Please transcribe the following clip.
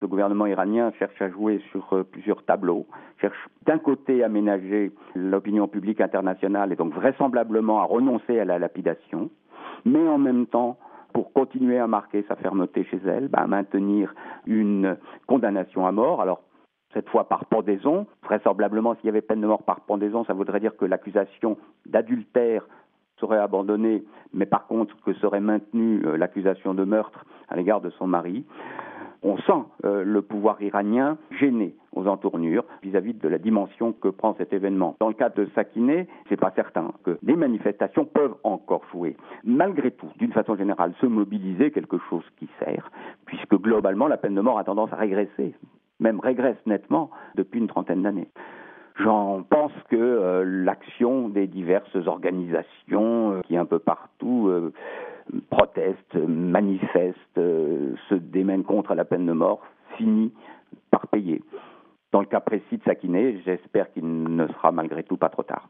Le gouvernement iranien cherche à jouer sur plusieurs tableaux, cherche d'un côté à ménager l'opinion publique internationale et donc vraisemblablement à renoncer à la lapidation, mais en même temps, pour continuer à marquer sa fermeté chez elle, à maintenir une condamnation à mort. Alors, cette fois par pendaison. Vraisemblablement, s'il y avait peine de mort par pendaison, ça voudrait dire que l'accusation d'adultère serait abandonnée, mais par contre que serait maintenue l'accusation de meurtre à l'égard de son mari. On sent le pouvoir iranien gêné aux entournures vis-à-vis de la dimension que prend cet événement. Dans le cas de Sakineh, c'est pas certain que les manifestations peuvent encore jouer. Malgré tout, d'une façon générale, se mobiliser, quelque chose qui sert, puisque globalement la peine de mort a tendance à régresser, même régresse nettement depuis une trentaine d'années. J'en pense que l'action des diverses organisations qui un peu partout protestent, manifestent, se démènent contre la peine de mort, finit par payer. Dans le cas précis de Sakineh, j'espère qu'il ne sera malgré tout pas trop tard.